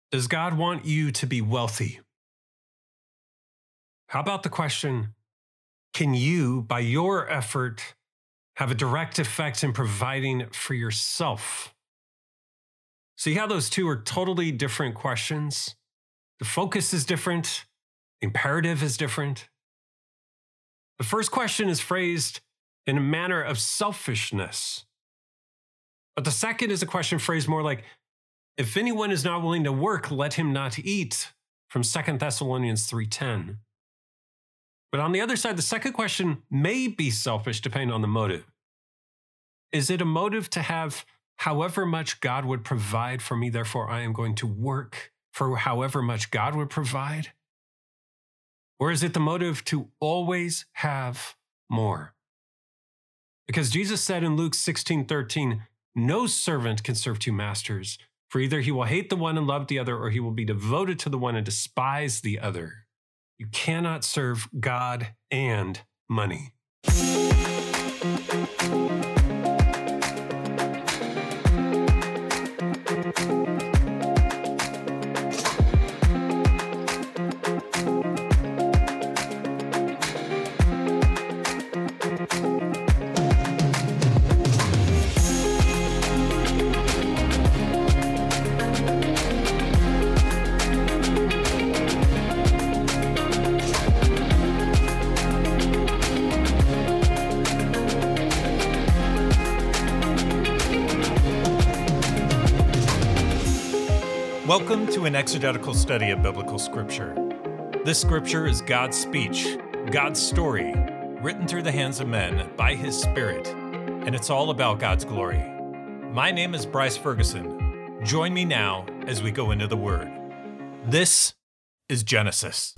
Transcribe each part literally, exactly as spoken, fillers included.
Does God want you to be wealthy? How about the question, can you, by your effort, have a direct effect in providing for yourself? See how those two are totally different questions? The focus is different. The imperative is different. The first question is phrased in a manner of selfishness. But the second is a question phrased more like, if anyone is not willing to work, let him not eat, from Second Thessalonians three ten. But on the other side, the second question may be selfish depending on the motive. Is it a motive to have however much God would provide for me, therefore I am going to work for however much God would provide? Or is it the motive to always have more? Because Jesus said in Luke sixteen thirteen, no servant can serve two masters, for either he will hate the one and love the other, or he will be devoted to the one and despise the other. You cannot serve God and money. Welcome to an exegetical study of biblical scripture. This scripture is God's speech, God's story, written through the hands of men by His Spirit, and it's all about God's glory. My name is Bryce Ferguson. Join me now as we go into the Word. This is Genesis.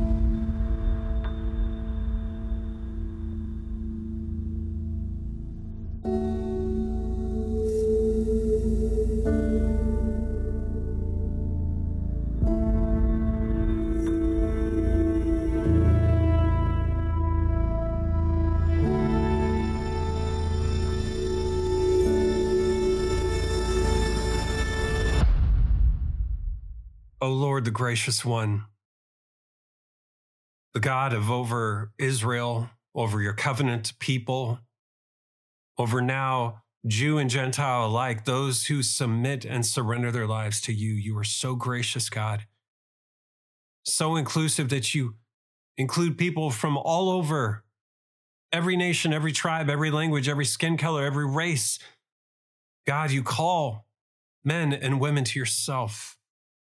O Lord, the gracious one, the God of over Israel, over your covenant people, over now Jew and Gentile alike, those who submit and surrender their lives to you. You are so gracious, God, so inclusive that you include people from all over, every nation, every tribe, every language, every skin color, every race. God, you call men and women to yourself.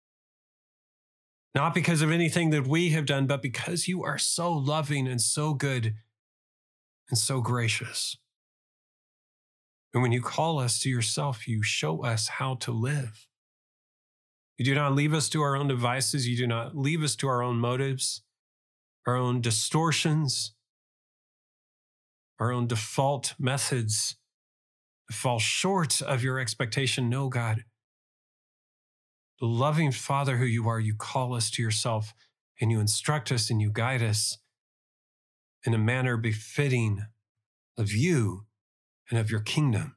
Not because of anything that we have done, but because you are so loving and so good and so gracious. And when you call us to yourself, you show us how to live. You do not leave us to our own devices. You do not leave us to our own motives, our own distortions, our own default methods that fall short of your expectation. No, God. The loving Father who you are, you call us to yourself and you instruct us and you guide us in a manner befitting of you and of your kingdom.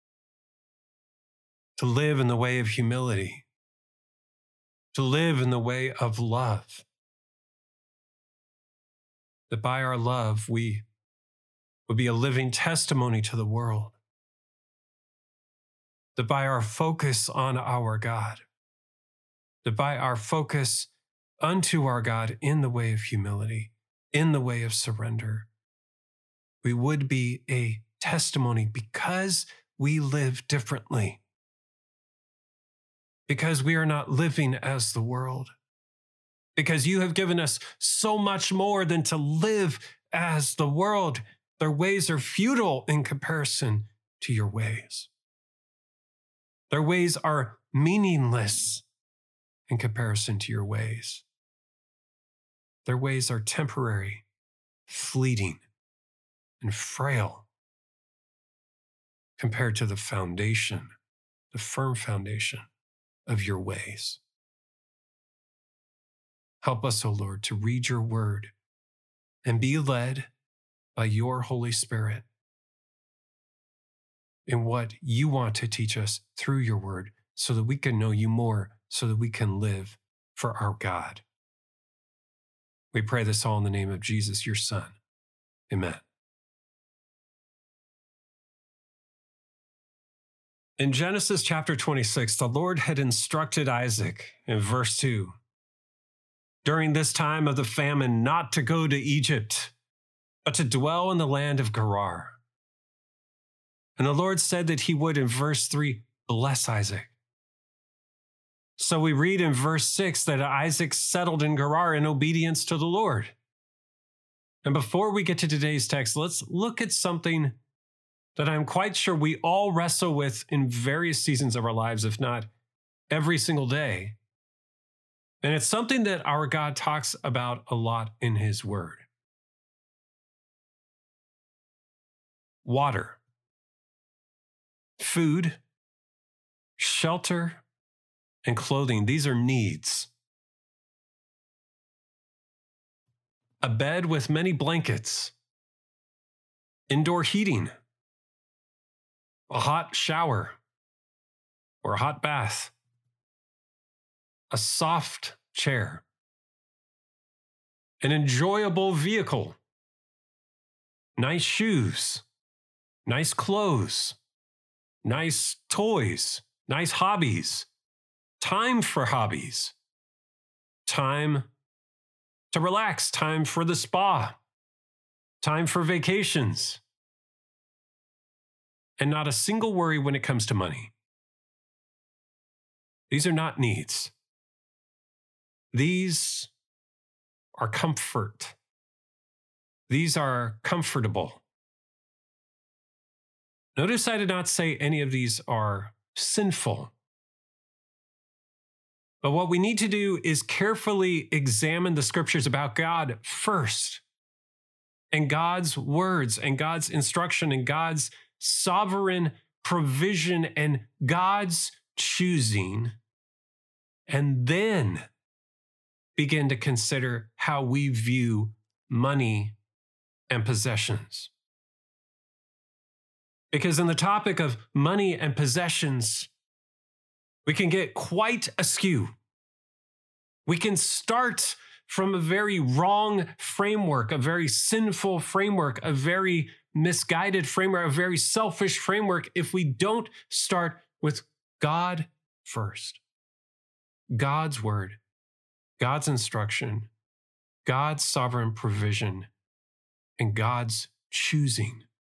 To live in the way of humility, to live in the way of love. That by our love, we would be a living testimony to the world. That by our focus on our God, that by our focus unto our God in the way of humility, in the way of surrender, we would be a testimony because we live differently. Because we are not living as the world. Because you have given us so much more than to live as the world. Their ways are futile in comparison to your ways. Their ways are meaningless in comparison to your ways. Their ways are temporary, fleeting, and frail compared to the foundation, the firm foundation of your ways. Help us, O Lord, to read your word and be led by your Holy Spirit in what you want to teach us through your word so that we can know you more so that we can live for our God. We pray this all in the name of Jesus, your Son. Amen. In Genesis chapter twenty-six, the Lord had instructed Isaac in verse two, during this time of the famine, not to go to Egypt, but to dwell in the land of Gerar. And the Lord said that he would, in verse three, bless Isaac. So we read in verse six that Isaac settled in Gerar in obedience to the Lord. And before we get to today's text, let's look at something that I'm quite sure we all wrestle with in various seasons of our lives, if not every single day. And it's something that our God talks about a lot in his word. Water, food, shelter, and clothing. These are needs. A bed with many blankets, indoor heating, a hot shower or a hot bath, a soft chair, an enjoyable vehicle, nice shoes, nice clothes, nice toys, nice hobbies, time for hobbies, time to relax, time for the spa, time for vacations, and not a single worry when it comes to money. These are not needs. These are comfort. These are comfortable. Notice I did not say any of these are sinful. But what we need to do is carefully examine the scriptures about God first, and God's words and God's instruction and God's sovereign provision and God's choosing, and then begin to consider how we view money and possessions. Because in the topic of money and possessions, we can get quite askew. We can start from a very wrong framework, a very sinful framework, a very misguided framework, a very selfish framework if we don't start with God first. God's word, God's instruction, God's sovereign provision, and God's choosing.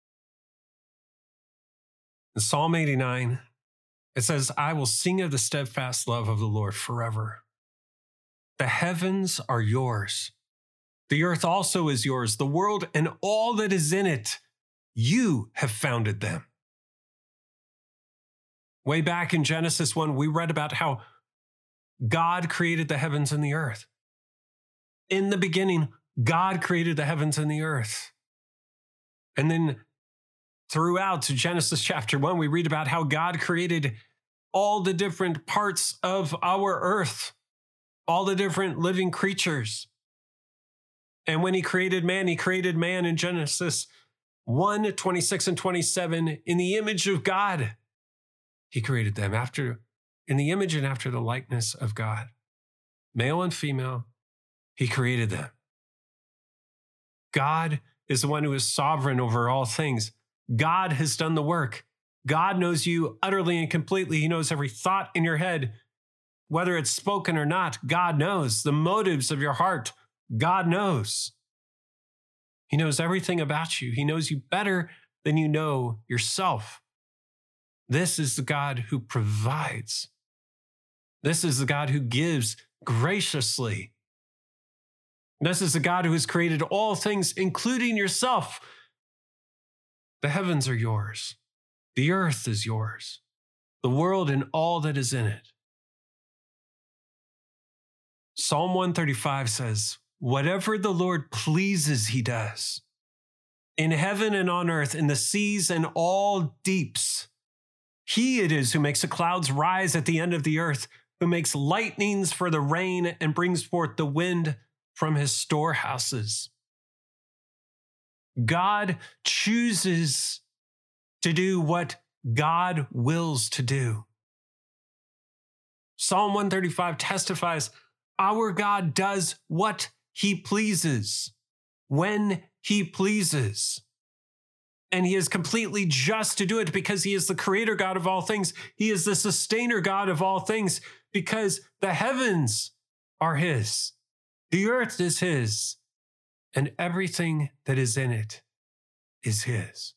In Psalm eighty-nine, it says, I will sing of the steadfast love of the Lord forever. The heavens are yours. The earth also is yours, the world and all that is in it. You have founded them. Way back in Genesis one, we read about how God created the heavens and the earth. In the beginning, God created the heavens and the earth. And then throughout Genesis chapter one, we read about how God created all the different parts of our earth, all the different living creatures. And when he created man, he created man in Genesis one, twenty-six and twenty-seven, in the image of God. He created them after, in the image and after the likeness of God. Male and female, he created them. God is the one who is sovereign over all things. God has done the work. God knows you utterly and completely. He knows every thought in your head, whether it's spoken or not. God knows the motives of your heart. God knows. He knows everything about you. He knows you better than you know yourself. This is the God who provides. This is the God who gives graciously. This is the God who has created all things, including yourself. The heavens are yours. The earth is yours. The world and all that is in it. Psalm one thirty-five says, whatever the Lord pleases, he does. In heaven and on earth, in the seas and all deeps. He it is who makes the clouds rise at the end of the earth, who makes lightnings for the rain and brings forth the wind from his storehouses. God chooses to do what God wills to do. Psalm one thirty-five testifies, our God does what he pleases, when he pleases. And he is completely just to do it because he is the creator God of all things. He is the sustainer God of all things because the heavens are his. The earth is his. And everything that is in it is his.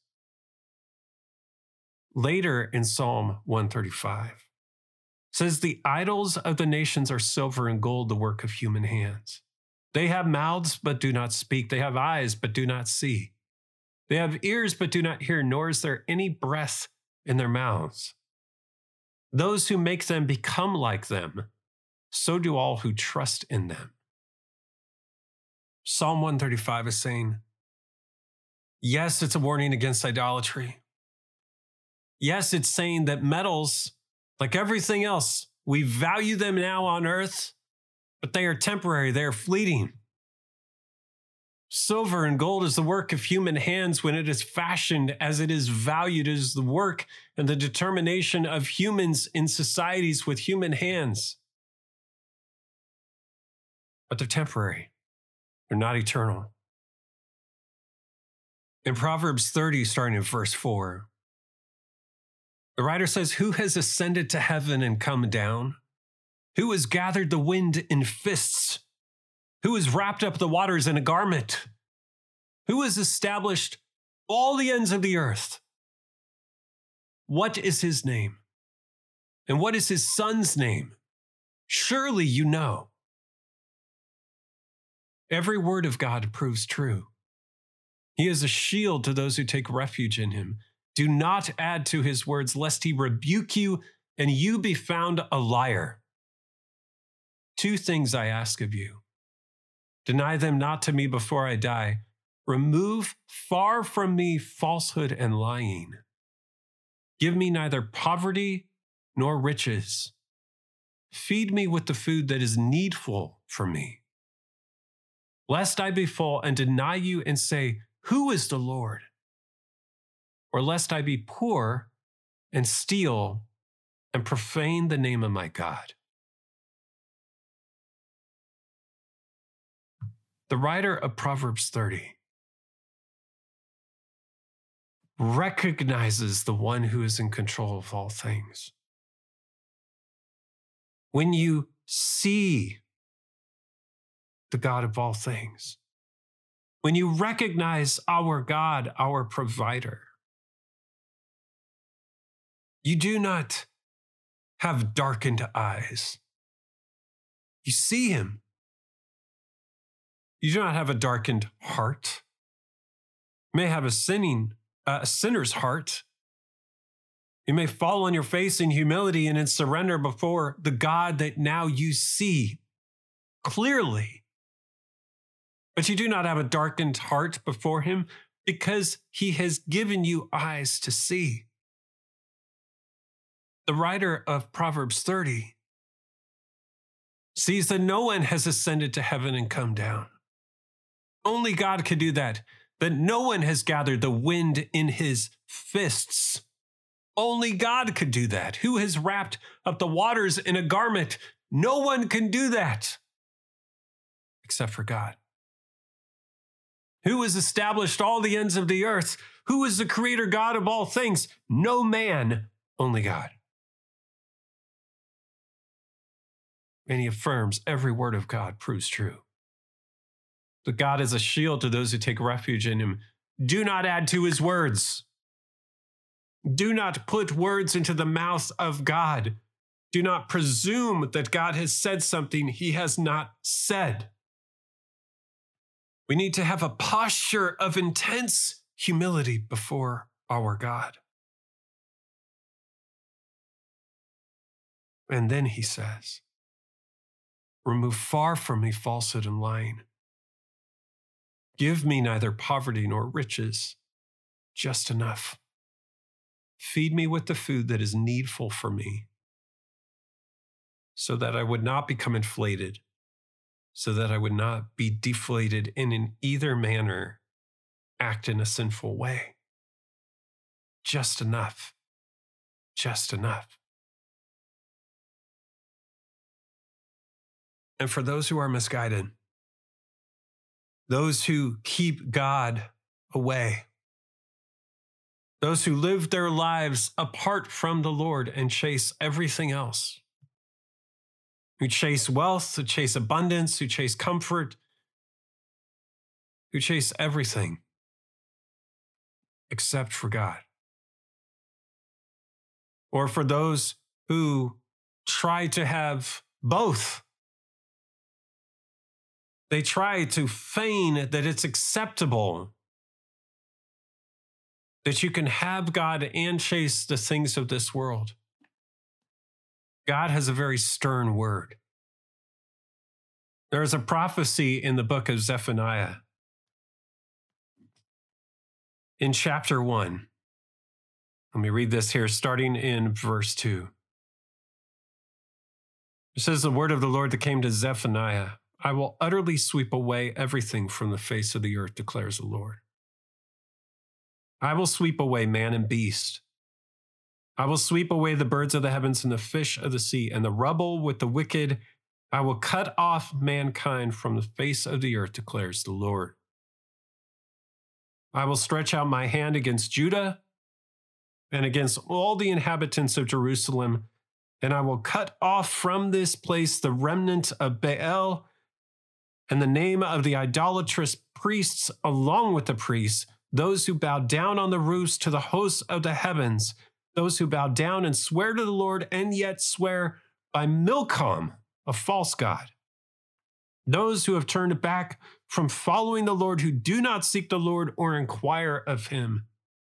Later in Psalm one thirty-five says, the idols of the nations are silver and gold, the work of human hands. They have mouths, but do not speak. They have eyes, but do not see. They have ears, but do not hear, nor is there any breath in their mouths. Those who make them become like them, so do all who trust in them. Psalm one thirty-five is saying, yes, it's a warning against idolatry. Yes, it's saying that metals, like everything else, we value them now on earth, but they are temporary, they are fleeting. Silver and gold is the work of human hands when it is fashioned as it is valued as the work and the determination of humans in societies with human hands. But they're temporary. They're not eternal. In Proverbs thirty, starting in verse four, the writer says, who has ascended to heaven and come down? Who has gathered the wind in fists? Who has wrapped up the waters in a garment? Who has established all the ends of the earth? What is his name? And what is his son's name? Surely you know. Every word of God proves true. He is a shield to those who take refuge in him. Do not add to his words, lest he rebuke you and you be found a liar. Two things I ask of you. Deny them not to me before I die. Remove far from me falsehood and lying. Give me neither poverty nor riches. Feed me with the food that is needful for me. Lest I be full and deny you and say, who is the Lord? Or lest I be poor and steal and profane the name of my God. The writer of Proverbs thirty recognizes the one who is in control of all things. When you see the God of all things, when you recognize our God, our provider, you do not have darkened eyes. You see him. You do not have a darkened heart. You may have a sinning, uh, a sinner's heart. You may fall on your face in humility and in surrender before the God that now you see clearly. But you do not have a darkened heart before him because he has given you eyes to see. The writer of Proverbs thirty sees that no one has ascended to heaven and come down. Only God can do that, that no one has gathered the wind in his fists. Only God could do that. Who has wrapped up the waters in a garment? No one can do that except for God. Who has established all the ends of the earth? Who is the creator God of all things? No man, only God. And he affirms every word of God proves true. That God is a shield to those who take refuge in him. Do not add to his words. Do not put words into the mouth of God. Do not presume that God has said something he has not said. We need to have a posture of intense humility before our God. And then he says, remove far from me falsehood and lying. Give me neither poverty nor riches, just enough. Feed me with the food that is needful for me, so that I would not become inflated, so that I would not be deflated and in either manner act in a sinful way. Just enough. Just enough. and for those who are misguided, those who keep God away, those who live their lives apart from the Lord and chase everything else, who chase wealth, who chase abundance, who chase comfort, who chase everything except for God. Or for those who try to have both. They try to feign that it's acceptable that you can have God and chase the things of this world. God has a very stern word. There is a prophecy in the book of Zephaniah. In chapter one, let me read this here, starting in verse two. It says, the word of the Lord that came to Zephaniah, I will utterly sweep away everything from the face of the earth, declares the Lord. I will sweep away man and beast. I will sweep away the birds of the heavens and the fish of the sea and the rubble with the wicked. I will cut off mankind from the face of the earth, declares the Lord. I will stretch out my hand against Judah and against all the inhabitants of Jerusalem, and I will cut off from this place the remnant of Baal and the name of the idolatrous priests along with the priests, those who bow down on the roofs to the hosts of the heavens, those who bow down and swear to the Lord and yet swear by Milcom, a false god. Those who have turned back from following the Lord, who do not seek the Lord or inquire of him.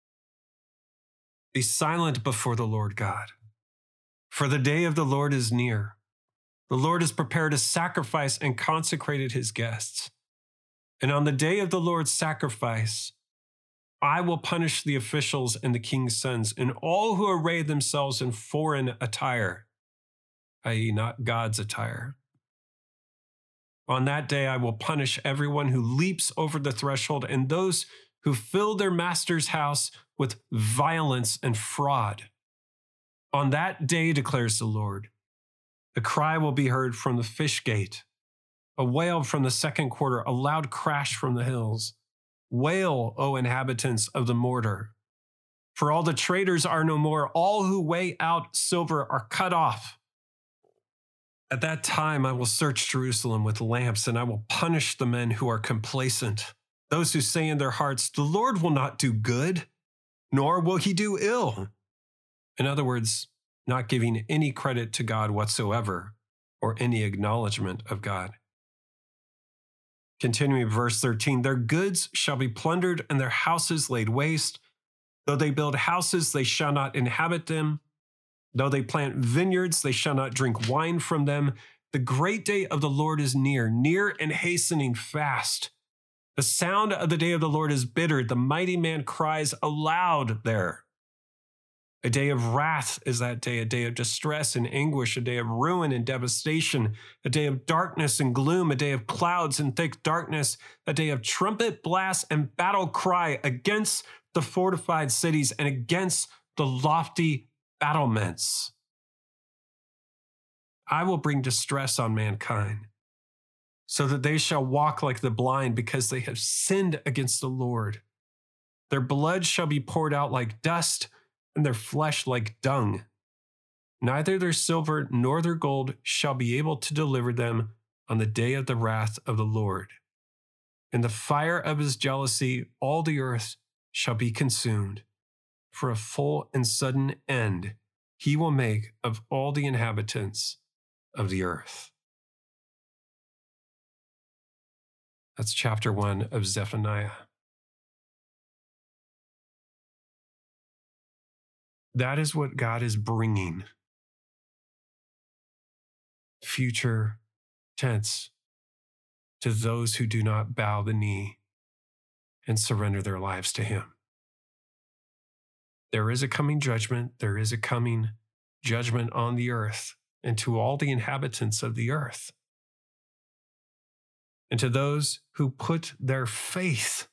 Be silent before the Lord God, for the day of the Lord is near. The Lord has prepared a sacrifice and consecrated his guests. And on the day of the Lord's sacrifice, I will punish the officials and the king's sons and all who array themselves in foreign attire, that is not God's attire. On that day, I will punish everyone who leaps over the threshold and those who fill their master's house with violence and fraud. On that day, declares the Lord, the cry will be heard from the fish gate, a wail from the second quarter, a loud crash from the hills. Wail, O inhabitants of the mortar, for all the traders are no more. All who weigh out silver are cut off. At that time, I will search Jerusalem with lamps, and I will punish the men who are complacent, those who say in their hearts, the Lord will not do good, nor will he do ill. In other words, not giving any credit to God whatsoever or any acknowledgement of God. Continuing verse thirteen, their goods shall be plundered and their houses laid waste. Though they build houses, they shall not inhabit them. Though they plant vineyards, they shall not drink wine from them. The great day of the Lord is near, near and hastening fast. The sound of the day of the Lord is bitter. The mighty man cries aloud there. A day of wrath is that day, a day of distress and anguish, a day of ruin and devastation, a day of darkness and gloom, a day of clouds and thick darkness, a day of trumpet blast and battle cry against the fortified cities and against the lofty battlements. I will bring distress on mankind, so that they shall walk like the blind, because they have sinned against the Lord. Their blood shall be poured out like dust, and their flesh like dung. Neither their silver nor their gold shall be able to deliver them on the day of the wrath of the Lord. In the fire of his jealousy, all the earth shall be consumed. For a full and sudden end he will make of all the inhabitants of the earth. That's chapter one of Zephaniah. That is what God is bringing. Future tense to those who do not bow the knee and surrender their lives to him. There is a coming judgment. There is a coming judgment on the earth and to all the inhabitants of the earth. And to those who put their faith.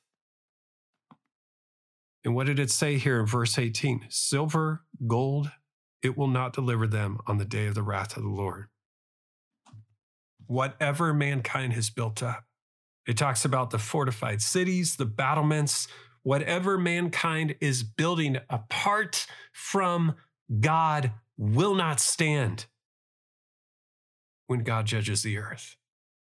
And what did it say here in verse eighteen? Silver, gold, it will not deliver them on the day of the wrath of the Lord. whatever mankind has built up. It talks about the fortified cities, the battlements, whatever mankind is building apart from God will not stand when God judges the earth.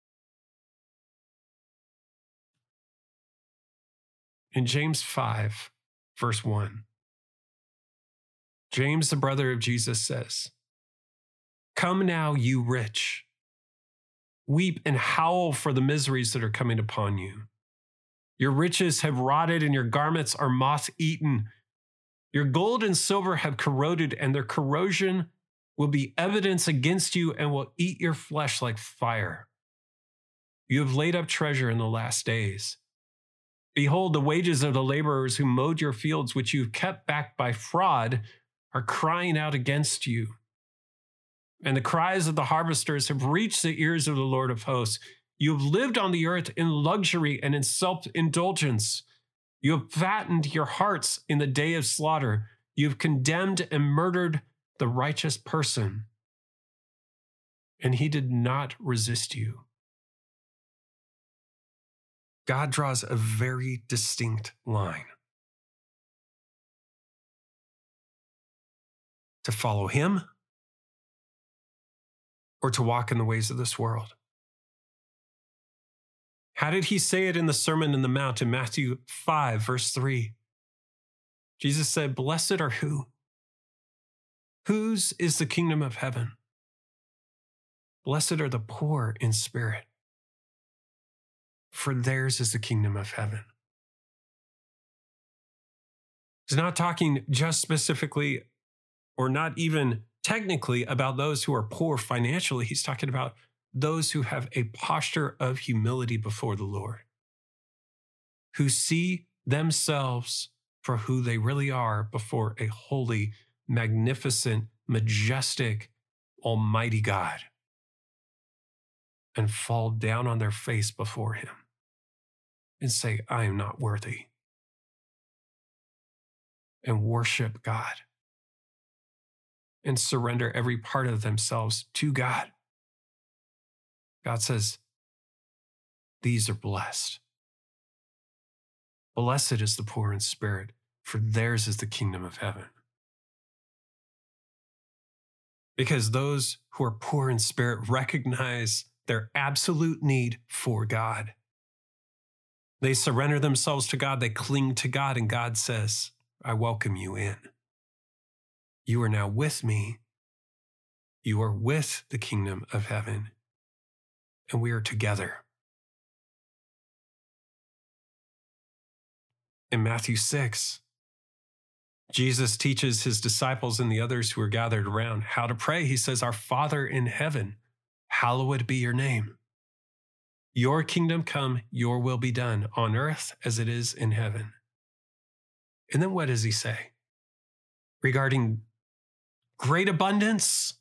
In James five, verse one, James, the brother of Jesus, says, "Come now, you rich, weep and howl for the miseries that are coming upon you. Your riches have rotted and your garments are moth-eaten. Your gold and silver have corroded, and their corrosion will be evidence against you and will eat your flesh like fire. You have laid up treasure in the last days. Behold, the wages of the laborers who mowed your fields, which you've kept back by fraud, are crying out against you. And the cries of the harvesters have reached the ears of the Lord of hosts. You have lived on the earth in luxury and in self-indulgence. You have fattened your hearts in the day of slaughter. You have condemned and murdered the righteous person, and he did not resist you." God draws a very distinct line. To follow him or to walk in the ways of this world. How did he say it in the Sermon on the Mount in Matthew five, verse three? Jesus said, "Blessed are who? Whose is the kingdom of heaven? Blessed are the poor in spirit, for theirs is the kingdom of heaven." He's not talking just specifically or not even technically about those who are poor financially. He's talking about those who have a posture of humility before the Lord, who see themselves for who they really are before a holy, magnificent, majestic, almighty God, and fall down on their face before him and say, "I am not worthy," and worship God and surrender every part of themselves to God. God says, these are blessed. Blessed is the poor in spirit, for theirs is the kingdom of heaven. Because those who are poor in spirit recognize their absolute need for God. They surrender themselves to God, they cling to God, and God says, "I welcome you in. You are now with me. You are with the kingdom of heaven, and we are together." In Matthew six, Jesus teaches his disciples and the others who are gathered around how to pray. He says, "Our Father in heaven, hallowed be your name. Your kingdom come, your will be done on earth as it is in heaven." And then what does he say? Regarding great abundance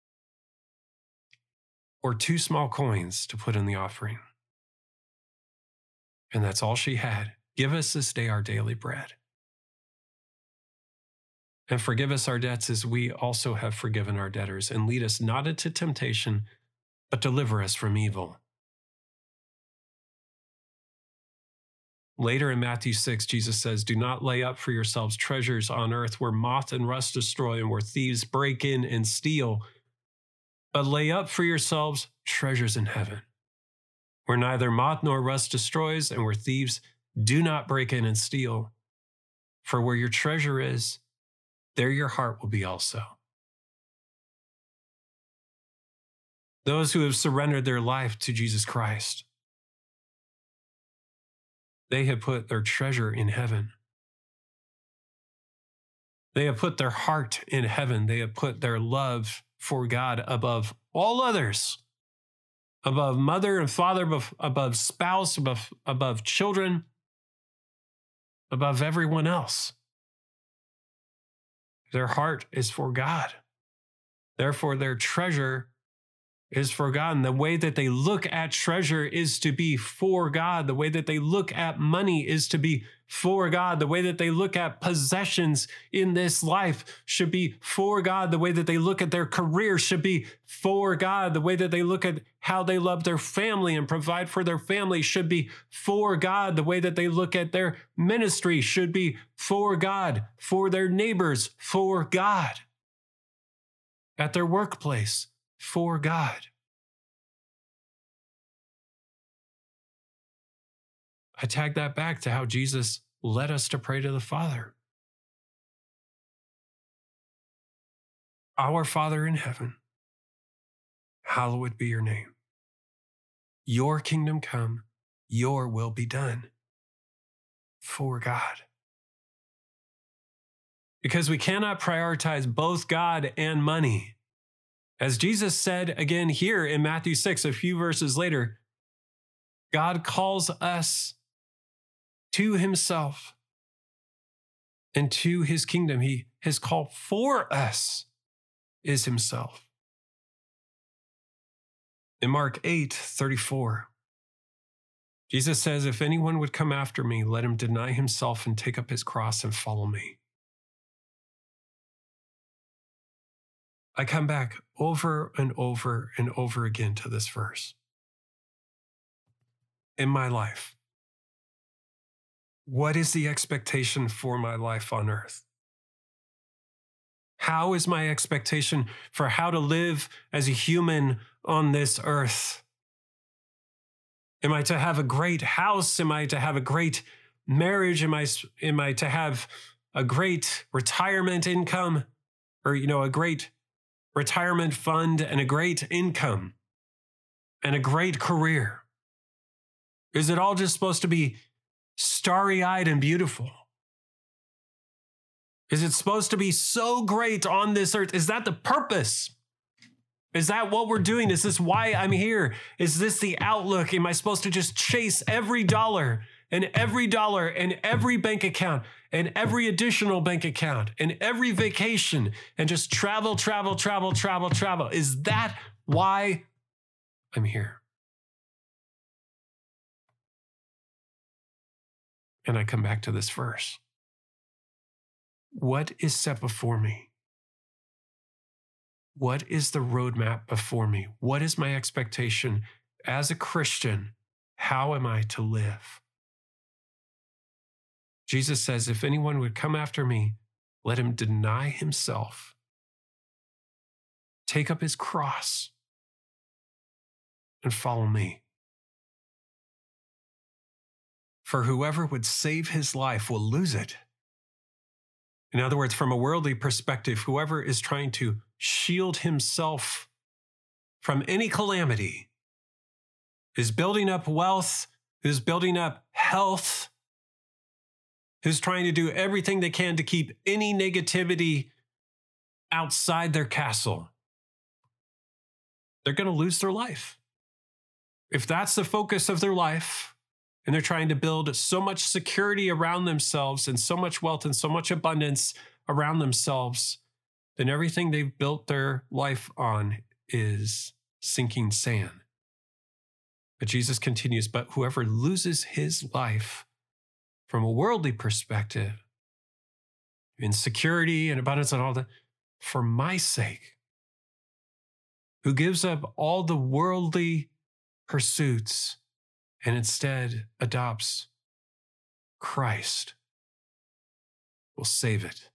or two small coins to put in the offering. And that's all she had. "Give us this day our daily bread. And forgive us our debts as we also have forgiven our debtors. And lead us not into temptation, but deliver us from evil." Later in Matthew six, Jesus says, "Do not lay up for yourselves treasures on earth where moth and rust destroy and where thieves break in and steal, but lay up for yourselves treasures in heaven, where neither moth nor rust destroys and where thieves do not break in and steal. For where your treasure is, there your heart will be also." Those who have surrendered their life to Jesus Christ, they have put their treasure in heaven. They have put their heart in heaven. They have put their love for God above all others, above mother and father, above, above spouse, above, above children, above everyone else. Their heart is for God. Therefore, their treasure is for God. And the way that they look at treasure is to be for God. The way that they look at money is to be for God. The way that they look at possessions in this life should be for God. The way that they look at their career should be for God. The way that they look at how they love their family and provide for their family should be for God. The way that they look at their ministry should be for God, for their neighbors, for God. At their workplace, for God. I tag that back to how Jesus led us to pray to the Father. Our Father in heaven, hallowed be your name. Your kingdom come, your will be done. For God. Because we cannot prioritize both God and money. As Jesus said again here in Matthew six, a few verses later, God calls us to himself and to his kingdom. He, his call for us is himself. In Mark eight thirty-four, Jesus says, if anyone would come after me, let him deny himself and take up his cross and follow me. I come back over and over and over again to this verse. In my life, what is the expectation for my life on earth? How is my expectation for how to live as a human on this earth? Am I to have a great house? Am I to have a great marriage? Am I, am I to have a great retirement income? Or, you know, a great retirement fund and a great income and a great career? Is it all just supposed to be starry-eyed and beautiful? Is it supposed to be so great on this earth? Is that the purpose? Is that what we're doing? Is this why I'm here? Is this the outlook? Am I supposed to just chase every dollar and every dollar and every bank account and every additional bank account and every vacation and just travel, travel, travel, travel, travel? Is that why I'm here? And I come back to this verse. What is set before me? What is the roadmap before me? What is my expectation as a Christian? How am I to live? Jesus says, if anyone would come after me, let him deny himself, take up his cross, and follow me. For whoever would save his life will lose it. In other words, from a worldly perspective, whoever is trying to shield himself from any calamity is building up wealth, is building up health, who's trying to do everything they can to keep any negativity outside their castle. They're going to lose their life. If that's the focus of their life, and they're trying to build so much security around themselves and so much wealth and so much abundance around themselves, then everything they've built their life on is sinking sand. But Jesus continues, but whoever loses his life from a worldly perspective, insecurity and abundance and all that, for my sake, who gives up all the worldly pursuits and instead adopts Christ, will save it.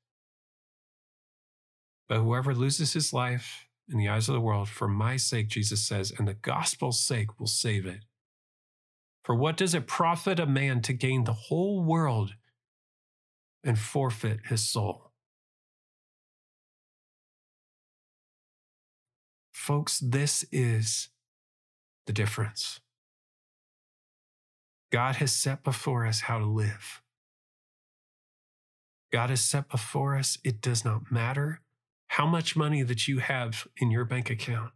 But whoever loses his life in the eyes of the world, for my sake, Jesus says, and the gospel's sake, will save it. For what does it profit a man to gain the whole world and forfeit his soul? Folks, this is the difference. God has set before us how to live. God has set before us, it does not matter how much money that you have in your bank account.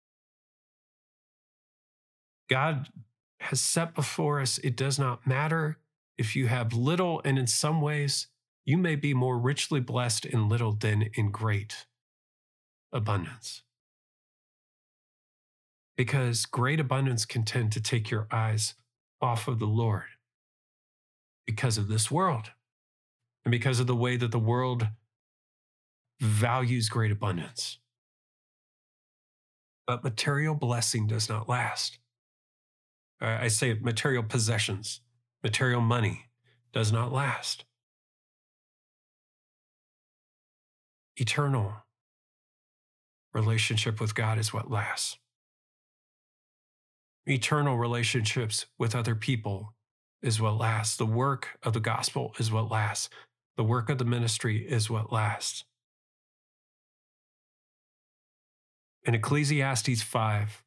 God has set before us, it does not matter if you have little, and in some ways, you may be more richly blessed in little than in great abundance. because great abundance can tend to take your eyes off of the Lord because of this world and because of the way that the world values great abundance. But material blessing does not last. I say material possessions, material money does not last. Eternal relationship with God is what lasts. Eternal relationships with other people is what lasts. The work of the gospel is what lasts. The work of the ministry is what lasts. In Ecclesiastes five,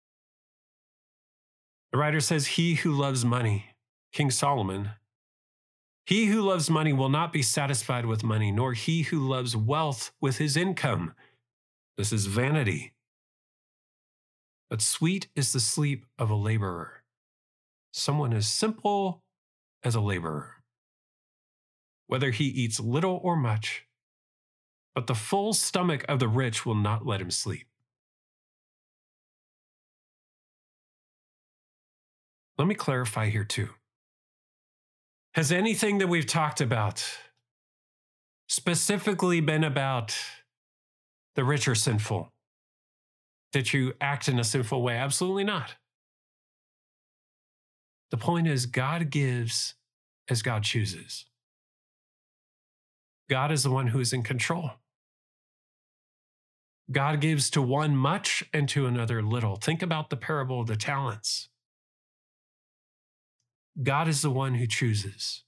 the writer says, "He who loves money," King Solomon, "he who loves money will not be satisfied with money, nor he who loves wealth with his income." This is vanity. But sweet is the sleep of a laborer, someone as simple as a laborer, whether he eats little or much, but the full stomach of the rich will not let him sleep. Let me clarify here too. Has anything that we've talked about specifically been about the rich or sinful? Did you act in a sinful way? Absolutely not. The point is, God gives as God chooses. God is the one who is in control. God gives to one much and to another little. Think about the parable of the talents. God is the one who chooses.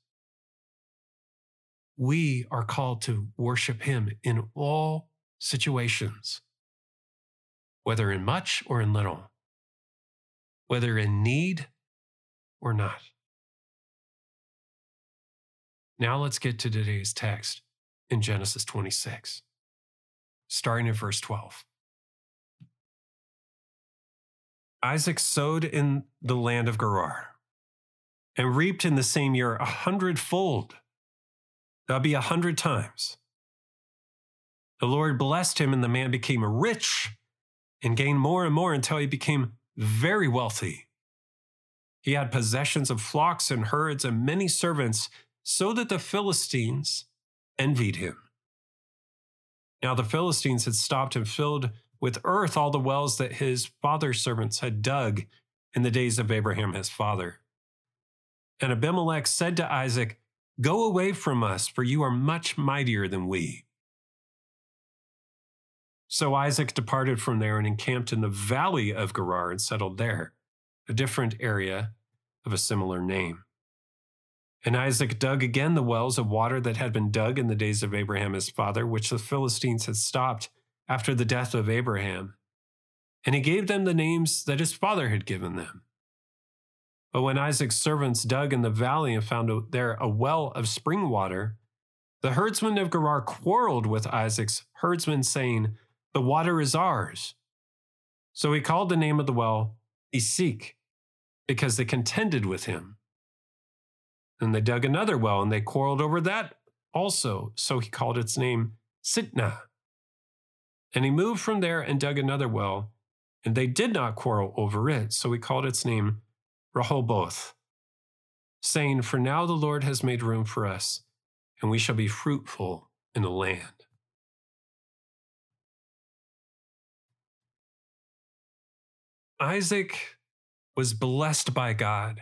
We are called to worship him in all situations, whether in much or in little, whether in need or not. Now let's get to today's text in Genesis twenty-six, starting at verse twelve. Isaac sowed in the land of Gerar and reaped in the same year a hundredfold. That'll be a hundred times. The Lord blessed him, and the man became rich and gained more and more until he became very wealthy. He had possessions of flocks and herds and many servants, so that the Philistines envied him. Now the Philistines had stopped and filled with earth all the wells that his father's servants had dug in the days of Abraham his father. And Abimelech said to Isaac, "Go away from us, for you are much mightier than we." So Isaac departed from there and encamped in the valley of Gerar and settled there, a different area of a similar name. And Isaac dug again the wells of water that had been dug in the days of Abraham his father, which the Philistines had stopped after the death of Abraham. And he gave them the names that his father had given them. But when Isaac's servants dug in the valley and found there a well of spring water, the herdsmen of Gerar quarreled with Isaac's herdsmen, saying, "The water is ours." So he called the name of the well Esek, because they contended with him. And they dug another well, and they quarreled over that also. So he called its name Sitnah. And he moved from there and dug another well, and they did not quarrel over it. So he called its name Rehoboth, saying, "For now the Lord has made room for us, and we shall be fruitful in the land." Isaac was blessed by God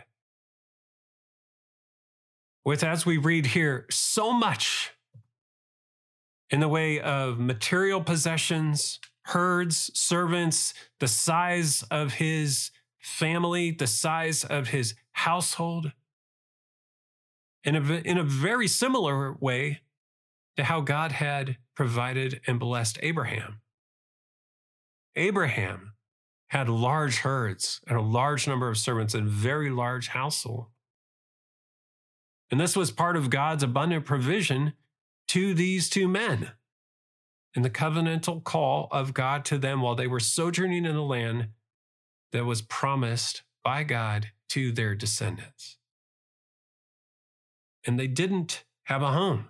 with, as we read here, so much in the way of material possessions, herds, servants, the size of his family, the size of his household, in a, in a very similar way to how God had provided and blessed Abraham. Abraham had large herds and a large number of servants and a very large household. And this was part of God's abundant provision to these two men and the covenantal call of God to them while they were sojourning in the land that was promised by God to their descendants. And they didn't have a home.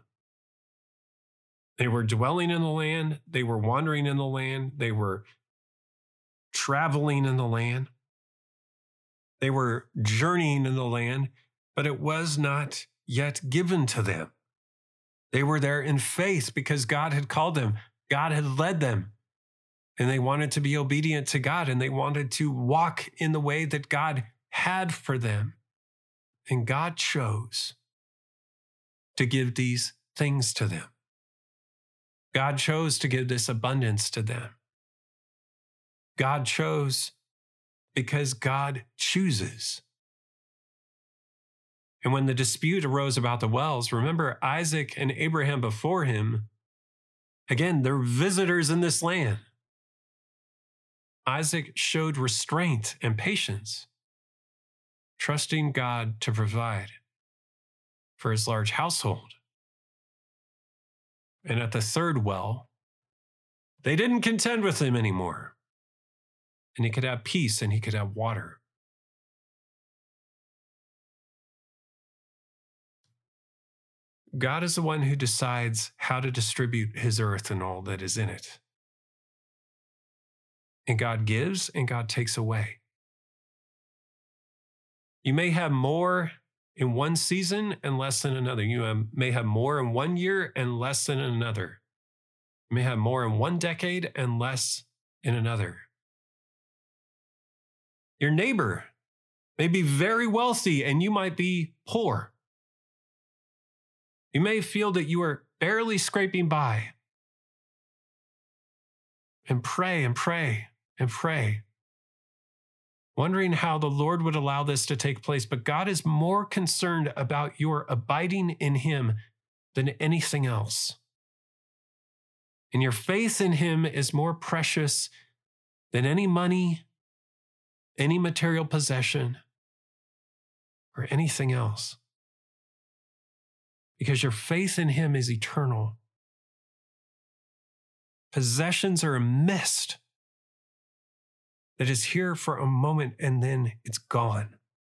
They were dwelling in the land. They were wandering in the land. They were traveling in the land. They were journeying in the land, but it was not yet given to them. They were there in faith because God had called them. God had led them. And they wanted to be obedient to God, and they wanted to walk in the way that God had for them. And God chose to give these things to them. God chose to give this abundance to them. God chose because God chooses. And when the dispute arose about the wells, remember Isaac and Abraham before him, again, they're visitors in this land. Isaac showed restraint and patience, trusting God to provide for his large household. And at the third well, they didn't contend with him anymore. And he could have peace and he could have water. God is the one who decides how to distribute his earth and all that is in it. And God gives and God takes away. You may have more in one season and less in another. You may have more in one year and less in another. You may have more in one decade and less in another. Your neighbor may be very wealthy and you might be poor. You may feel that you are barely scraping by. And pray and pray and pray, wondering how the Lord would allow this to take place. But God is more concerned about your abiding in him than anything else. And your faith in him is more precious than any money, any material possession, or anything else. Because your faith in him is eternal. Possessions are a mist that is here for a moment and then it's gone.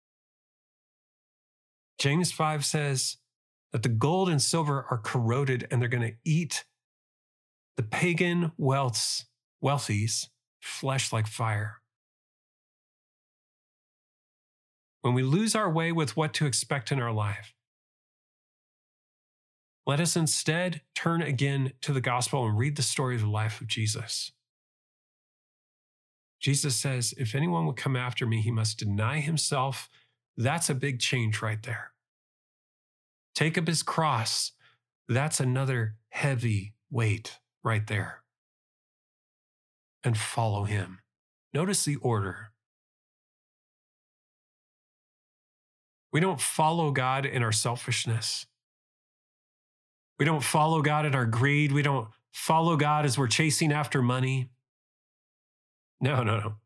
James five says that the gold and silver are corroded and they're going to eat the pagan wealths, wealthies flesh like fire. When we lose our way with what to expect in our life, let us instead turn again to the gospel and read the story of the life of Jesus. Jesus says, if anyone would come after me, he must deny himself. That's a big change right there. Take up his cross. That's another heavy weight right there. And follow him. Notice the order. We don't follow God in our selfishness. We don't follow God in our greed. We don't follow God as we're chasing after money. No, no, no.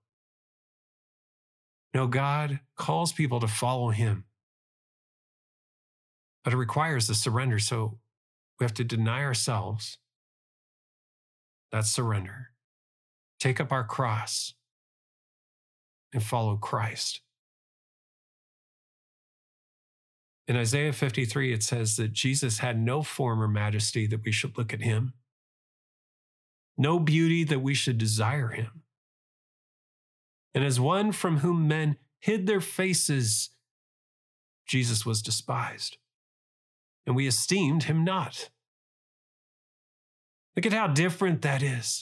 No, God calls people to follow him. But it requires the surrender. So we have to deny ourselves. That's surrender. Take up our cross and follow Christ. In Isaiah fifty-three, it says that Jesus had no form or majesty that we should look at him, no beauty that we should desire him. And as one from whom men hid their faces, Jesus was despised, and we esteemed him not. Look at how different that is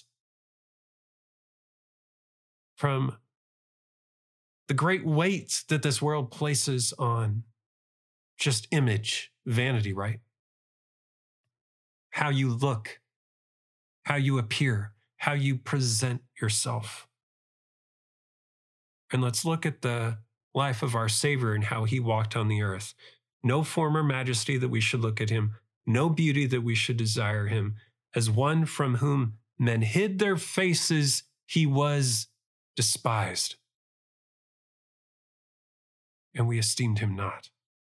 from the great weight that this world places on just image, vanity, right? How you look, how you appear, how you present yourself. And let's look at the life of our Savior and how he walked on the earth. No form or majesty that we should look at him, no beauty that we should desire him. As one from whom men hid their faces, he was despised. And we esteemed him not.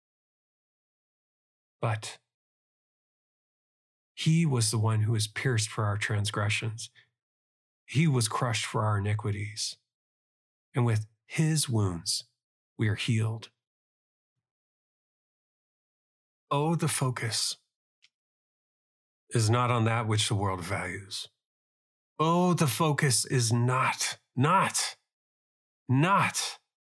But he was the one who was pierced for our transgressions. He was crushed for our iniquities. And with his wounds, we are healed. Oh, the focus is not on that which the world values. Oh, the focus is not not, not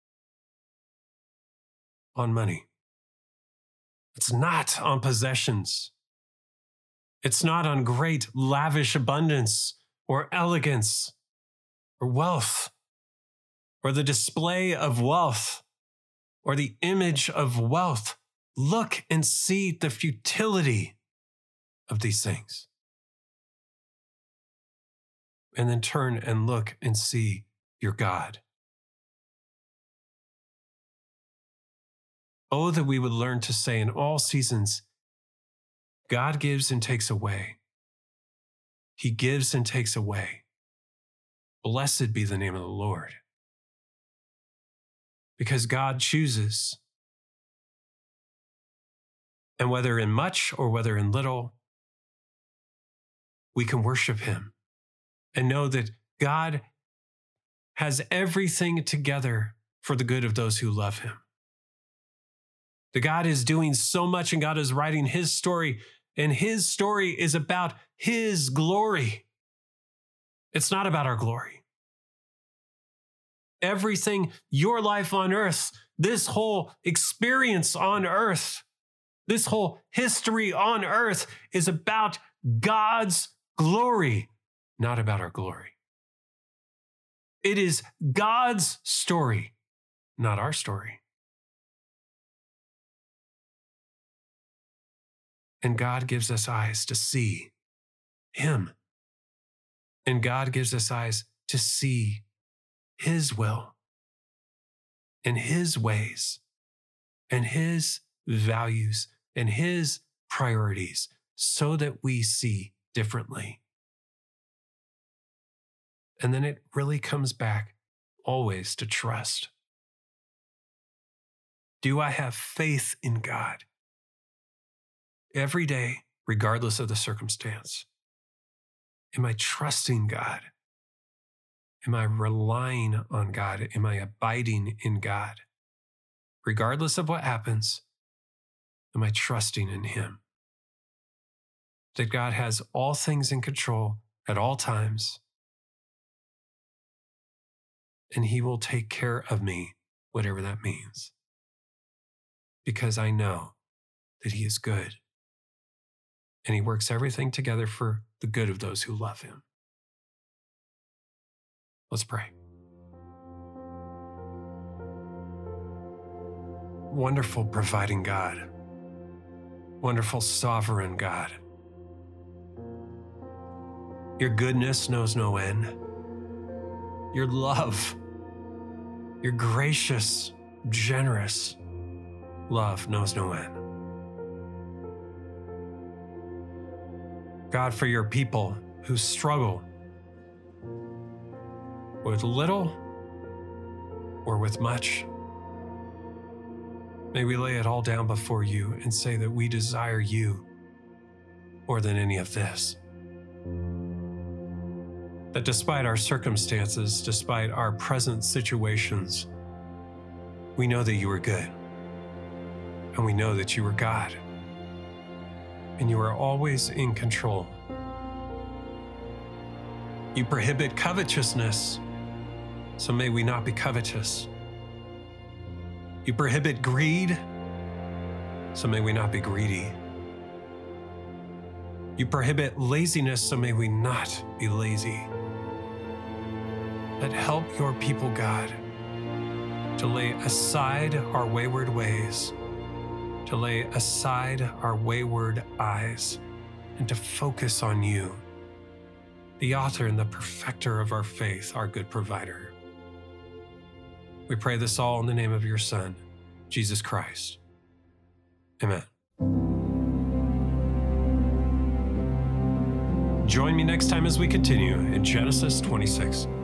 on money. It's not on possessions. It's not on great, lavish abundance or elegance or wealth or the display of wealth or the image of wealth. Look and see the futility of these things. And then turn and look and see your God. Oh, that we would learn to say in all seasons, God gives and takes away. He gives and takes away. Blessed be the name of the Lord. Because God chooses. And whether in much or whether in little, we can worship him and know that God has everything together for the good of those who love him. That God is doing so much and God is writing his story, and his story is about his glory. It's not about our glory. Everything, your life on earth, this whole experience on earth, this whole history on earth is about God's glory, not about our glory. It is God's story, not our story. And God gives us eyes to see him. And God gives us eyes to see his will and his ways and his values and his priorities so that we see differently. And then it really comes back always to trust. Do I have faith in God? Every day, regardless of the circumstance. Am I trusting God? Am I relying on God? Am I abiding in God? Regardless of what happens, am I trusting in him? That God has all things in control at all times, and he will take care of me, whatever that means. Because I know that he is good. And he works everything together for the good of those who love him. Let's pray. Wonderful providing God. Wonderful sovereign God. Your goodness knows no end. Your love, your gracious, generous love knows no end. God, for your people who struggle with little or with much, may we lay it all down before you and say that we desire you more than any of this. That despite our circumstances, despite our present situations, we know that you are good, and we know that you are God. And you are always in control. You prohibit covetousness, so may we not be covetous. You prohibit greed, so may we not be greedy. You prohibit laziness, so may we not be lazy. But help your people, God, to lay aside our wayward ways, to lay aside our wayward eyes, and to focus on you, the author and the perfecter of our faith, our good provider. We pray this all in the name of your Son, Jesus Christ. Amen. Join me next time as we continue in Genesis twenty-six.